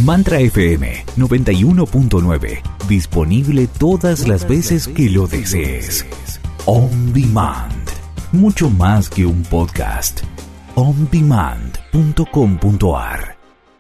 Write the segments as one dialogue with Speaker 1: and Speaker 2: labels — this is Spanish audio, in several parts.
Speaker 1: Mantra FM 91.9. Disponible todas las veces que lo desees. On Demand. Mucho más que un podcast. ondemand.com.ar.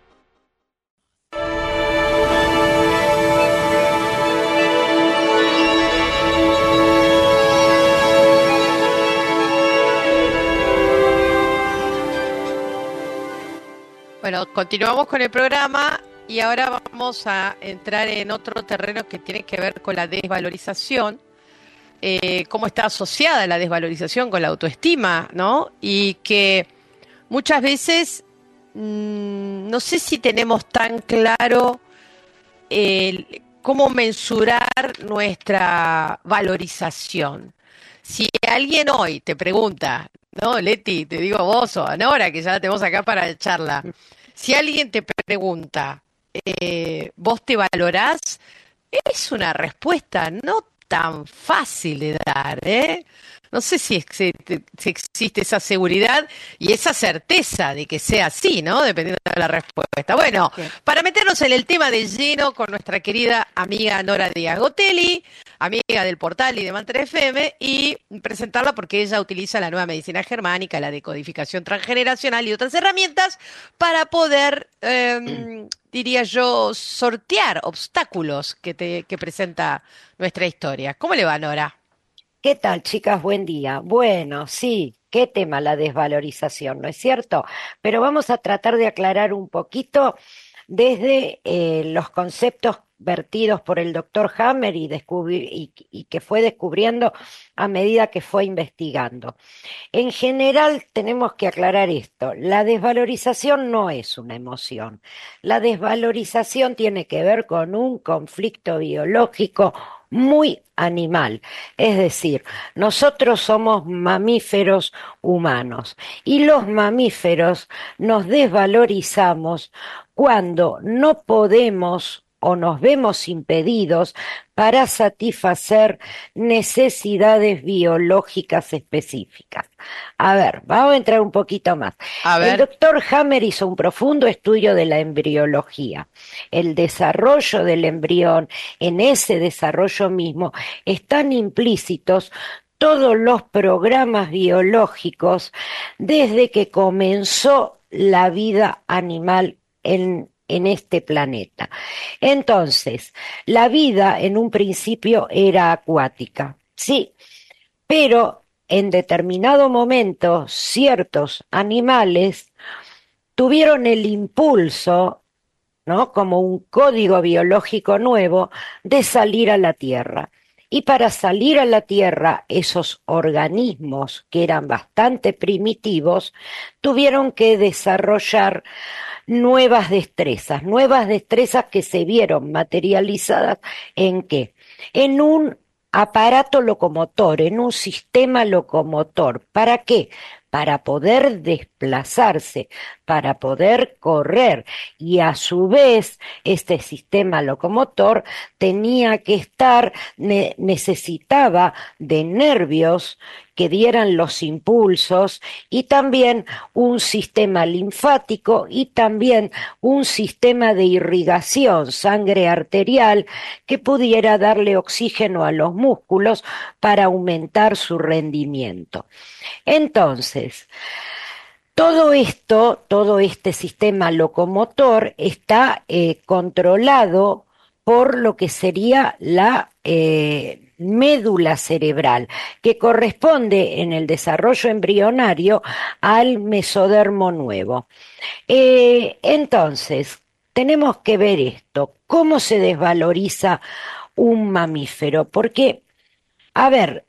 Speaker 2: Bueno, continuamos con el programa y ahora vamos a entrar en otro terreno que tiene que ver con la desvalorización, cómo está asociada la desvalorización con la autoestima, ¿no? Y que muchas veces no sé si tenemos tan claro cómo mensurar nuestra valorización. Si alguien hoy te pregunta, ¿no, Leti? Te digo vos o a Nora, que ya la tenemos acá para charla. Si alguien te pregunta, ¿vos te valorás? Es una respuesta no tan fácil de dar, ¿eh? No sé si existe esa seguridad y esa certeza de que sea así, ¿no? Dependiendo de la respuesta. Bueno, para meternos en el tema de lleno con nuestra querida amiga Nora Díaz Gotelli, amiga del portal y de Mantra FM, y presentarla porque ella utiliza la nueva medicina germánica, la decodificación transgeneracional y otras herramientas para poder, diría yo, sortear obstáculos que presenta nuestra historia. ¿Cómo le va, Nora?
Speaker 3: ¿Qué tal, chicas? Buen día. Bueno, sí, qué tema la desvalorización, ¿no es cierto? Pero vamos a tratar de aclarar un poquito desde los conceptos vertidos por el doctor Hammer y que fue descubriendo a medida que fue investigando. En general, tenemos que aclarar esto. La desvalorización no es una emoción. La desvalorización tiene que ver con un conflicto biológico muy animal. Es decir, nosotros somos mamíferos humanos y los mamíferos nos desvalorizamos cuando no podemos o nos vemos impedidos para satisfacer necesidades biológicas específicas. A ver, vamos a entrar un poquito más. El doctor Hammer hizo un profundo estudio de la embriología. El desarrollo del embrión, en ese desarrollo mismo, están implícitos todos los programas biológicos desde que comenzó la vida animal en este planeta. Entonces, la vida en un principio era acuática, sí, pero en determinado momento ciertos animales tuvieron el impulso, ¿no?, como un código biológico nuevo, de salir a la Tierra. Y para salir a la Tierra, esos organismos que eran bastante primitivos tuvieron que desarrollar nuevas destrezas que se vieron materializadas ¿en qué? En un aparato locomotor, en un sistema locomotor. ¿Para qué? Para poder desplazarse, para poder correr, y a su vez este sistema locomotor tenía que necesitaba de nervios que dieran los impulsos y también un sistema linfático y también un sistema de irrigación, sangre arterial, que pudiera darle oxígeno a los músculos para aumentar su rendimiento. Entonces, todo este sistema locomotor está controlado por lo que sería la médula cerebral, que corresponde en el desarrollo embrionario al mesodermo nuevo. Entonces, tenemos que ver esto, cómo se desvaloriza un mamífero, porque, a ver,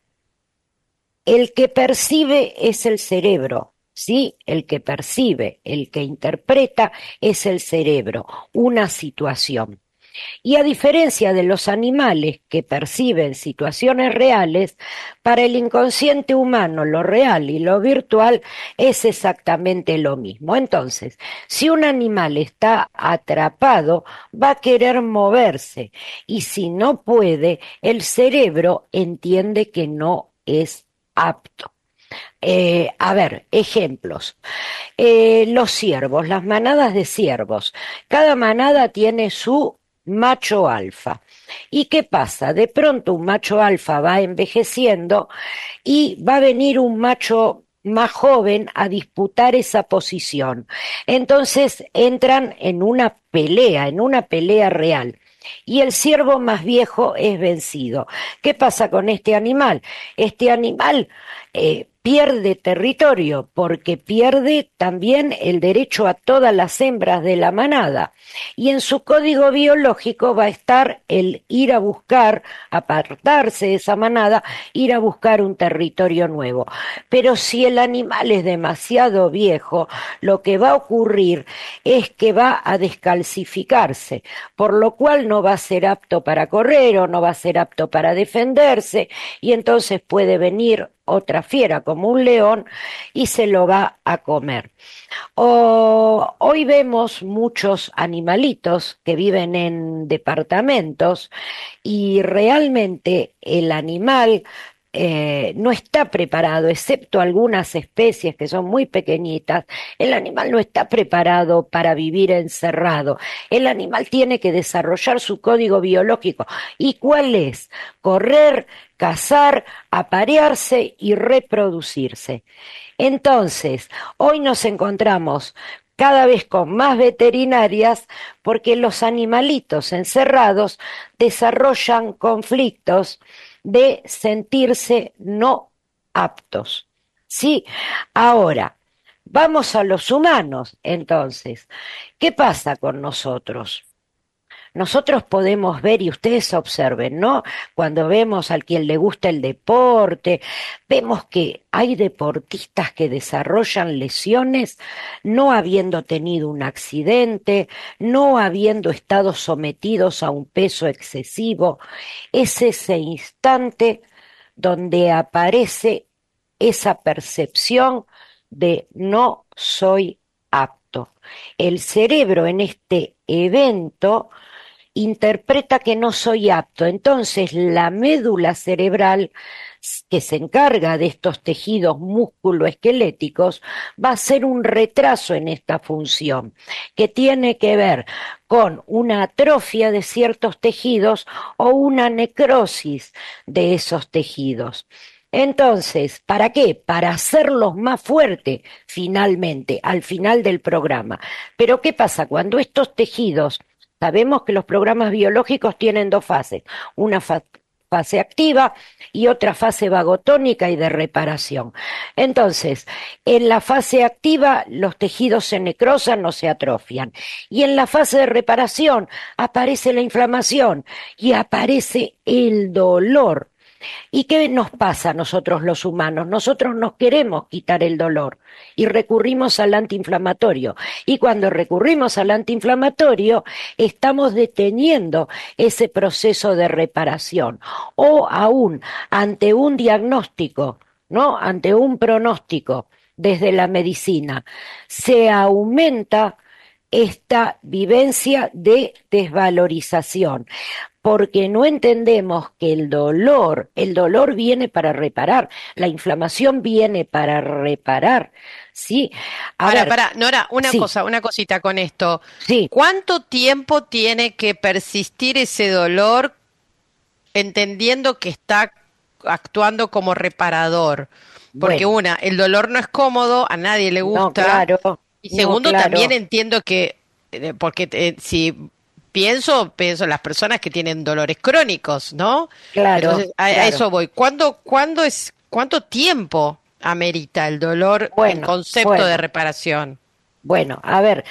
Speaker 3: el que percibe es el cerebro, ¿sí? El que percibe, el que interpreta es el cerebro, una situación. Y a diferencia de los animales que perciben situaciones reales, para el inconsciente humano lo real y lo virtual es exactamente lo mismo. Entonces, si un animal está atrapado, va a querer moverse, y si no puede, el cerebro entiende que no es apto. A ver, ejemplos. Los ciervos, las manadas de ciervos. Cada manada tiene su macho alfa. ¿Y qué pasa? De pronto un macho alfa va envejeciendo y va a venir un macho más joven a disputar esa posición. Entonces entran en una pelea real. Y el ciervo más viejo es vencido. ¿Qué pasa con este animal? Este animal pierde territorio porque pierde también el derecho a todas las hembras de la manada. Y en su código biológico va a estar el ir a buscar, apartarse de esa manada, ir a buscar un territorio nuevo. Pero si el animal es demasiado viejo, lo que va a ocurrir es que va a descalcificarse, por lo cual no va a ser apto para correr o no va a ser apto para defenderse, y entonces puede venir otra fiera como un león y se lo va a comer. Hoy vemos muchos animalitos que viven en departamentos y realmente el animal no está preparado, excepto algunas especies que son muy pequeñitas, el animal no está preparado para vivir encerrado. El animal tiene que desarrollar su código biológico. ¿Y cuál es? Correr, cazar, aparearse y reproducirse. Entonces, hoy nos encontramos cada vez con más veterinarias porque los animalitos encerrados desarrollan conflictos de sentirse no aptos. Sí, ahora, vamos a los humanos, entonces. ¿Qué pasa con nosotros? Nosotros podemos ver, y ustedes observen, ¿no? Cuando vemos a quien le gusta el deporte, vemos que hay deportistas que desarrollan lesiones no habiendo tenido un accidente, no habiendo estado sometidos a un peso excesivo. Es ese instante donde aparece esa percepción de no soy apto. El cerebro en este evento interpreta que no soy apto. Entonces la médula cerebral que se encarga de estos tejidos musculoesqueléticos va a ser un retraso en esta función que tiene que ver con una atrofia de ciertos tejidos o una necrosis de esos tejidos. Entonces, ¿para qué? Para hacerlos más fuertes finalmente, al final del programa. Pero ¿qué pasa? Cuando estos tejidos, sabemos que los programas biológicos tienen dos fases, una fase activa y otra fase vagotónica y de reparación. Entonces, en la fase activa los tejidos se necrosan, no se atrofian. Y en la fase de reparación aparece la inflamación y aparece el dolor. ¿Y qué nos pasa a nosotros los humanos? Nosotros nos queremos quitar el dolor y recurrimos al antiinflamatorio. Y cuando recurrimos al antiinflamatorio, estamos deteniendo ese proceso de reparación. O aún, ante un diagnóstico, ¿no? Ante un pronóstico desde la medicina, se aumenta esta vivencia de desvalorización porque no entendemos que el dolor viene para reparar, la inflamación viene para reparar, ¿sí?
Speaker 2: Nora,
Speaker 3: Sí,
Speaker 2: una cosita con esto.
Speaker 3: sí,
Speaker 2: ¿Cuánto tiempo tiene que persistir ese dolor entendiendo que está actuando como reparador? Porque
Speaker 3: bueno,
Speaker 2: el dolor no es cómodo, a nadie le
Speaker 3: no,
Speaker 2: gusta.
Speaker 3: claro,
Speaker 2: Y
Speaker 3: no,
Speaker 2: segundo, también
Speaker 3: claro,
Speaker 2: entiendo que, porque si pienso en las personas que tienen dolores crónicos, ¿no?
Speaker 3: claro,
Speaker 2: Entonces, a
Speaker 3: claro.
Speaker 2: eso voy. ¿Cuánto tiempo amerita el dolor en
Speaker 3: Bueno,
Speaker 2: concepto de
Speaker 3: bueno.
Speaker 2: reparación?
Speaker 3: Bueno, a ver,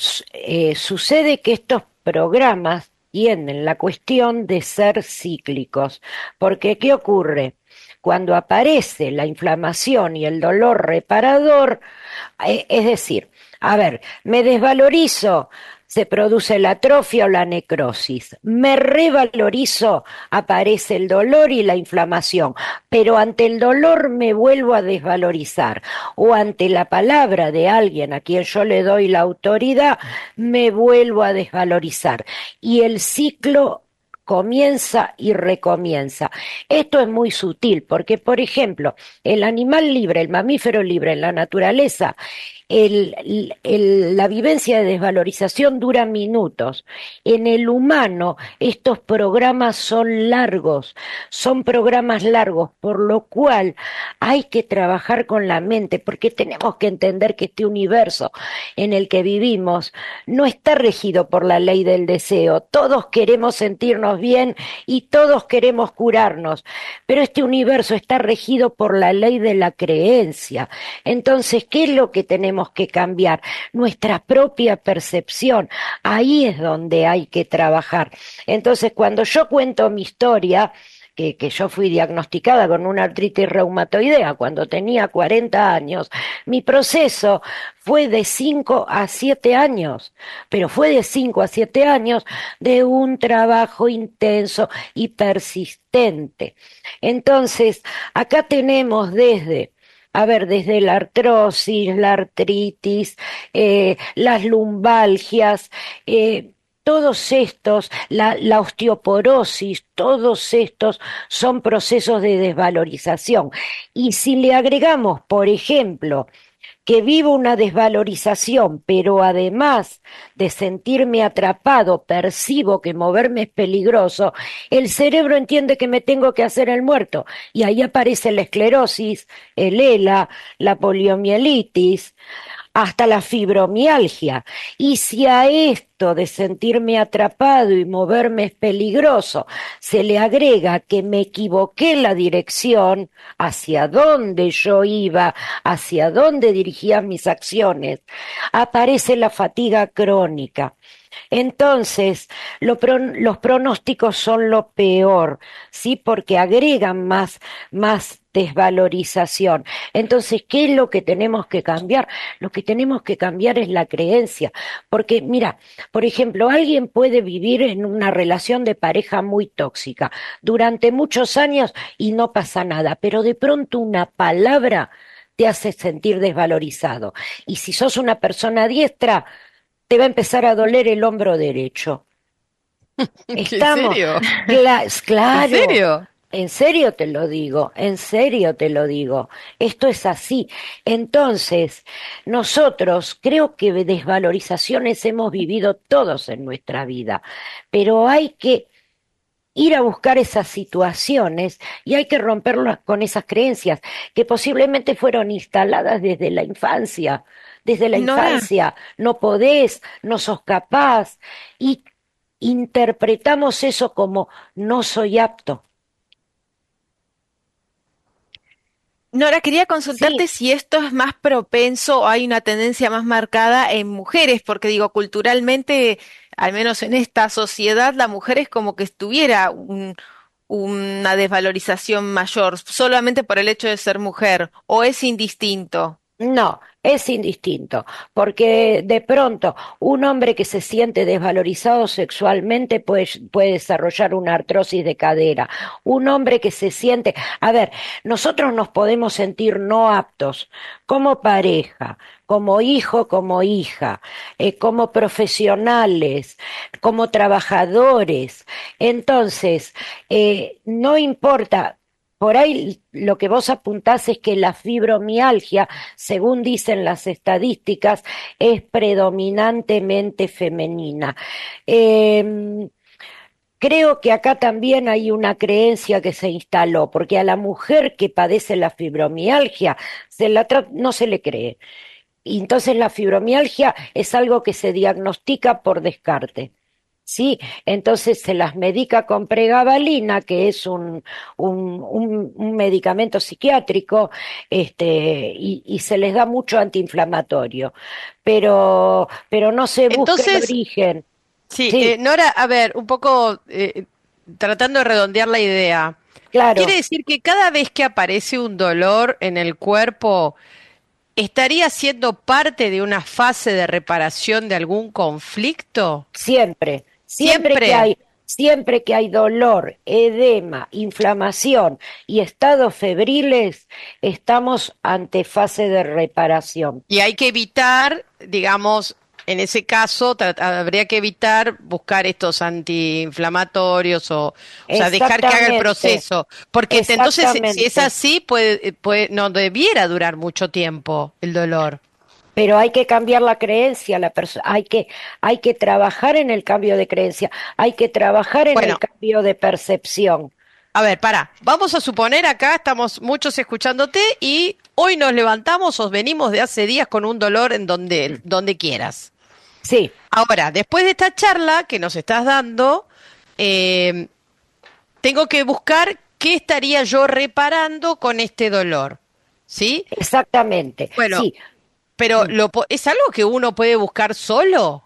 Speaker 3: sucede que estos programas tienen la cuestión de ser cíclicos, porque ¿qué ocurre? Cuando aparece la inflamación y el dolor reparador, es decir, a ver, me desvalorizo, se produce la atrofia o la necrosis, me revalorizo, aparece el dolor y la inflamación, pero ante el dolor me vuelvo a desvalorizar o ante la palabra de alguien a quien yo le doy la autoridad, me vuelvo a desvalorizar. Y el ciclo comienza y recomienza. Esto es muy sutil porque, por ejemplo, el animal libre, el mamífero libre en la naturaleza, la vivencia de desvalorización dura minutos. En el humano, estos programas son programas largos, por lo cual hay que trabajar con la mente, porque tenemos que entender que este universo en el que vivimos no está regido por la ley del deseo. Todos queremos sentirnos bien y todos queremos curarnos, pero este universo está regido por la ley de la creencia. Entonces, ¿qué es lo que tenemos que cambiar? Nuestra propia percepción. Ahí es donde hay que trabajar. Entonces, cuando yo cuento mi historia, que yo fui diagnosticada con una artritis reumatoidea cuando tenía 40 años, mi proceso fue de 5 a 7 años, pero fue de 5 a 7 años de un trabajo intenso y persistente. Entonces, acá tenemos desde la artrosis, la artritis, las lumbalgias, todos estos, la osteoporosis, todos estos son procesos de desvalorización. Y si le agregamos, por ejemplo, que vivo una desvalorización, pero además de sentirme atrapado, percibo que moverme es peligroso, el cerebro entiende que me tengo que hacer el muerto. Y ahí aparece la esclerosis, el ELA, la poliomielitis, hasta la fibromialgia. Y si a esto de sentirme atrapado y moverme es peligroso, se le agrega que me equivoqué en la dirección hacia dónde yo iba, hacia dónde dirigía mis acciones, aparece la fatiga crónica. Entonces, los pronósticos son lo peor, ¿sí? Porque agregan más desvalorización. Entonces, ¿qué es lo que tenemos que cambiar? Lo que tenemos que cambiar es la creencia. Porque, mira, por ejemplo, alguien puede vivir en una relación de pareja muy tóxica durante muchos años y no pasa nada, pero de pronto una palabra te hace sentir desvalorizado. Y si sos una persona diestra, te va a empezar a doler el hombro derecho.
Speaker 2: ¿En
Speaker 3: Estamos,
Speaker 2: serio? ¿En
Speaker 3: claro,
Speaker 2: serio?
Speaker 3: en serio te lo digo, en serio te lo digo. Esto es así. Entonces, nosotros creo que desvalorizaciones hemos vivido todos en nuestra vida, pero hay que ir a buscar esas situaciones y hay que romperlas con esas creencias que posiblemente fueron instaladas desde la infancia. Desde la
Speaker 2: Nora,
Speaker 3: infancia, no podés, no sos capaz, y interpretamos eso como no soy apto.
Speaker 4: Nora, quería
Speaker 3: Sí,
Speaker 4: consultarte si esto es más propenso o hay una tendencia más marcada en mujeres, porque digo, culturalmente, al menos en esta sociedad, la mujer es como que estuviera una desvalorización mayor, solamente por el hecho de ser mujer, o es indistinto.
Speaker 3: no, es indistinto, porque de pronto un hombre que se siente desvalorizado sexualmente puede desarrollar una artrosis de cadera. Un hombre que se siente, a ver, nosotros nos podemos sentir no aptos como pareja, como hijo, como hija, como profesionales, como trabajadores. Entonces, no importa. Por ahí lo que vos apuntás es que la fibromialgia, según dicen las estadísticas, es predominantemente femenina. Eh, Creo que acá también hay una creencia que se instaló, porque a la mujer que padece la fibromialgia no se le cree. Y entonces la fibromialgia es algo que se diagnostica por descarte. Sí, entonces se las medica con pregabalina, que es un medicamento psiquiátrico, y se les da mucho antiinflamatorio, pero no se busca el
Speaker 2: entonces,
Speaker 3: origen.
Speaker 2: sí,
Speaker 3: Sí,
Speaker 2: Nora, a ver, un poco tratando de redondear la idea. ¿Quiere
Speaker 3: claro,
Speaker 2: decir que cada vez que aparece un dolor en el cuerpo, estaría siendo parte de una fase de reparación de algún conflicto?
Speaker 3: siempre,
Speaker 2: Siempre.
Speaker 3: siempre que hay dolor, edema, inflamación y estados febriles, estamos ante fase de reparación.
Speaker 2: Y hay que evitar, digamos, en ese caso habría que evitar buscar estos antiinflamatorios o sea, dejar que haga el
Speaker 3: Exactamente,
Speaker 2: proceso, porque entonces si es
Speaker 3: exactamente.
Speaker 2: así, no debiera durar mucho tiempo el dolor.
Speaker 3: Pero hay que cambiar la creencia, hay que trabajar en el cambio de creencia, hay que trabajar en el
Speaker 2: Bueno,
Speaker 3: cambio de percepción.
Speaker 2: a ver, pará, vamos a suponer acá, estamos muchos escuchándote y hoy nos levantamos o venimos de hace días con un dolor en donde quieras.
Speaker 3: Sí,
Speaker 2: Ahora, después de esta charla que nos estás dando, eh, tengo que buscar qué estaría yo reparando con este dolor, ¿sí?
Speaker 3: exactamente.
Speaker 2: Bueno,
Speaker 3: Sí.
Speaker 2: pero
Speaker 3: Mm.
Speaker 2: ¿es algo que uno puede buscar solo?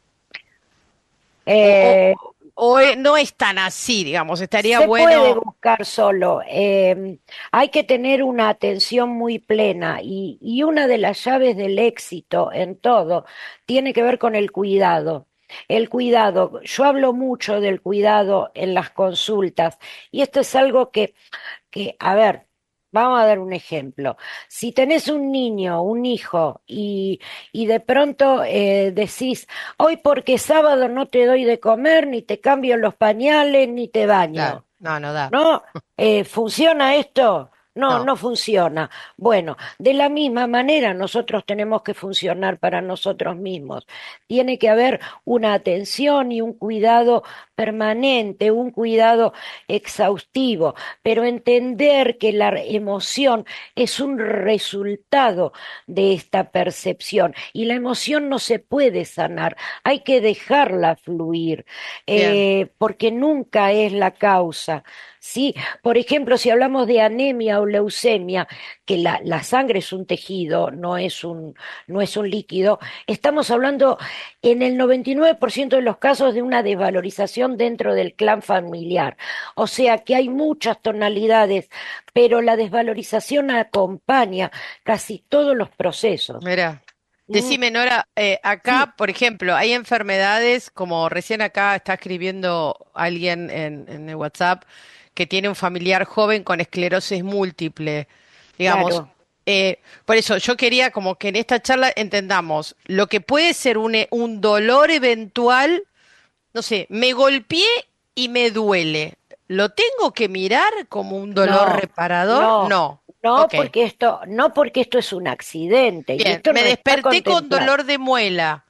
Speaker 2: ¿O,
Speaker 3: Eh,
Speaker 2: no es tan así, digamos? Estaría
Speaker 3: Se puede
Speaker 2: bueno.
Speaker 3: buscar solo, hay que tener una atención muy plena y una de las llaves del éxito en todo tiene que ver con el cuidado. El cuidado, yo hablo mucho del cuidado en las consultas y esto es algo a ver, vamos a dar un ejemplo. Si tenés un niño, un hijo, y de pronto decís, hoy porque es sábado no te doy de comer, ni te cambio los pañales, ni te
Speaker 2: Claro,
Speaker 3: baño.
Speaker 2: no, no da.
Speaker 3: ¿No? ¿Funciona esto? No,
Speaker 2: No,
Speaker 3: no funciona. Bueno, de la misma manera nosotros tenemos que funcionar para nosotros mismos. Tiene que haber una atención y un cuidado permanente, un cuidado exhaustivo, pero entender que la emoción es un resultado de esta percepción y la emoción no se puede sanar, hay que dejarla fluir,
Speaker 2: bien.
Speaker 3: porque nunca es la causa. Sí, por ejemplo, si hablamos de anemia o leucemia, que la sangre es un tejido, no es un líquido, estamos hablando en el 99% de los casos de una desvalorización dentro del clan familiar. O sea que hay muchas tonalidades, pero la desvalorización acompaña casi todos los procesos.
Speaker 2: Mira,
Speaker 3: Mm.
Speaker 2: decime, Nora,
Speaker 3: Sí,
Speaker 2: acá, por ejemplo, hay enfermedades, como recién acá está escribiendo alguien en el WhatsApp, que tiene un familiar joven con esclerosis múltiple, digamos.
Speaker 3: claro.
Speaker 2: Por eso yo quería como que en esta charla entendamos lo que puede ser un dolor eventual, no sé, me golpeé y me duele. ¿Lo tengo que mirar como un dolor
Speaker 3: No,
Speaker 2: reparador?
Speaker 3: no,
Speaker 2: No. Ok.
Speaker 3: no porque esto es un accidente y
Speaker 2: Bien,
Speaker 3: esto
Speaker 2: me
Speaker 3: no está
Speaker 2: desperté con
Speaker 3: contemplado.
Speaker 2: dolor de muela.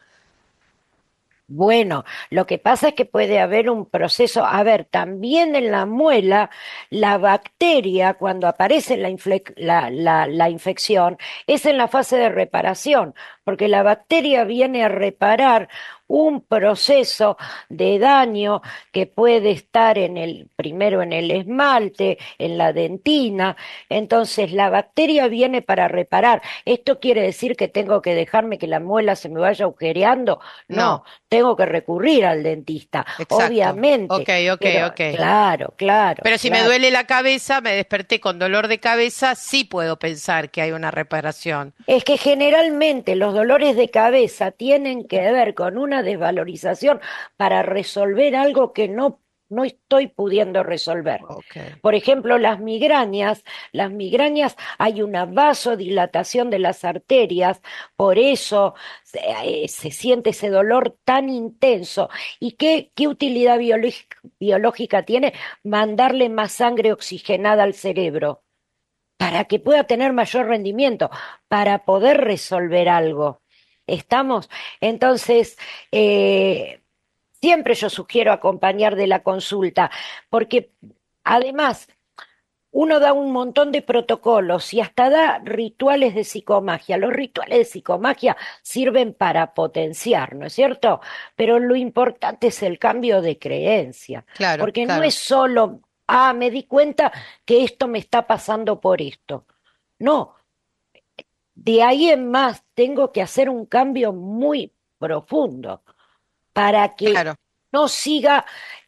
Speaker 3: Bueno, lo que pasa es que puede haber un proceso, a ver, también en la muela, la bacteria, cuando aparece la infección, es en la fase de reparación, porque la bacteria viene a reparar un proceso de daño que puede estar primero en el esmalte, en la dentina, entonces la bacteria viene para reparar. ¿Esto quiere decir que tengo que dejarme que la muela se me vaya agujereando? No,
Speaker 2: No,
Speaker 3: tengo que recurrir al dentista,
Speaker 2: exacto. Ok,
Speaker 3: obviamente,
Speaker 2: ok,
Speaker 3: pero
Speaker 2: ok.
Speaker 3: claro, claro,
Speaker 2: Pero si me
Speaker 3: claro.
Speaker 2: duele la cabeza, me desperté con dolor de cabeza, sí puedo pensar que hay una reparación.
Speaker 3: Es que generalmente los dolores de cabeza tienen que ver con una desvalorización para resolver algo que no estoy pudiendo resolver.
Speaker 2: Ok,
Speaker 3: Por ejemplo, las migrañas hay una vasodilatación de las arterias, por eso se siente ese dolor tan intenso. ¿Y qué utilidad biológica tiene? Mandarle más sangre oxigenada al cerebro para que pueda tener mayor rendimiento, para poder resolver algo. ¿Estamos? Entonces, eh, siempre yo sugiero acompañar de la consulta, porque además uno da un montón de protocolos y hasta da rituales de psicomagia. Los rituales de psicomagia sirven para potenciar, ¿no es cierto? Pero lo importante es el cambio de creencia,
Speaker 2: claro,
Speaker 3: porque no
Speaker 2: claro.
Speaker 3: es solo, me di cuenta que esto me está pasando por esto. No, de ahí en más tengo que hacer un cambio muy profundo para que
Speaker 2: Claro.
Speaker 3: no siga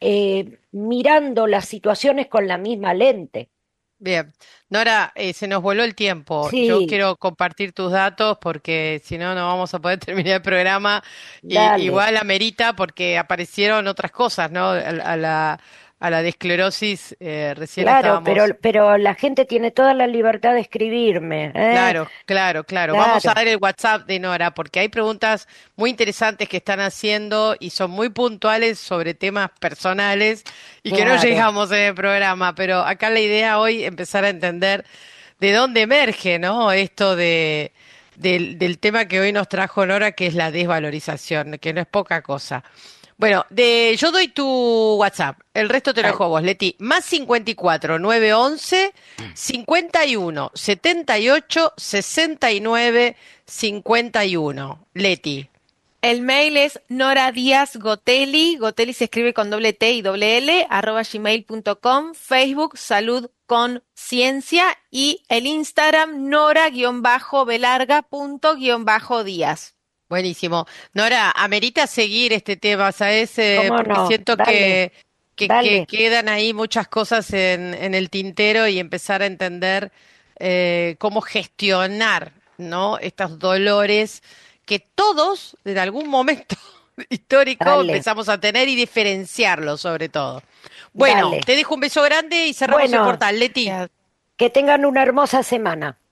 Speaker 3: mirando las situaciones con la misma lente.
Speaker 2: Bien, Nora, se nos voló el tiempo. Yo
Speaker 3: Sí,
Speaker 2: quiero compartir tus datos porque si no, no vamos a poder terminar el programa. Y
Speaker 3: dale.
Speaker 2: igual amerita porque aparecieron otras cosas, ¿no? a la de esclerosis, recién
Speaker 3: Claro,
Speaker 2: estábamos.
Speaker 3: pero la gente tiene toda la libertad de escribirme, ¿eh?
Speaker 2: Claro, claro, claro. Vamos a
Speaker 3: Claro,
Speaker 2: dar el WhatsApp de Nora porque hay preguntas muy interesantes que están haciendo y son muy puntuales sobre temas personales y que no
Speaker 3: claro.
Speaker 2: llegamos en el programa, pero acá la idea hoy es empezar a entender de dónde emerge, ¿no? Esto del tema que hoy nos trajo Nora, que es la desvalorización, que no es poca cosa. Bueno, yo doy tu WhatsApp, el resto te lo dejo
Speaker 3: Dale.
Speaker 2: a vos, Leti. Más 54 911 51 78 69 51. Leti.
Speaker 4: El mail es Nora Díaz Gotelli, Gotelli se escribe con doble T y doble L, @gmail.com, Facebook Salud con Ciencia y el Instagram Nora-Belarga._Díaz.
Speaker 2: Buenísimo. Nora, amerita seguir este tema, ¿sabes?
Speaker 3: ¿Cómo
Speaker 2: Porque
Speaker 3: no?
Speaker 2: siento
Speaker 3: Dale,
Speaker 2: que
Speaker 3: dale.
Speaker 2: quedan ahí muchas cosas en el tintero y empezar a entender cómo gestionar, ¿no? Estos dolores que todos, en algún momento histórico,
Speaker 3: Dale,
Speaker 2: empezamos a tener y diferenciarlos sobre todo. Bueno,
Speaker 3: dale.
Speaker 2: te dejo un beso grande y cerramos el
Speaker 3: Bueno,
Speaker 2: portal, Leti.
Speaker 4: Gracias.
Speaker 3: que tengan una hermosa semana.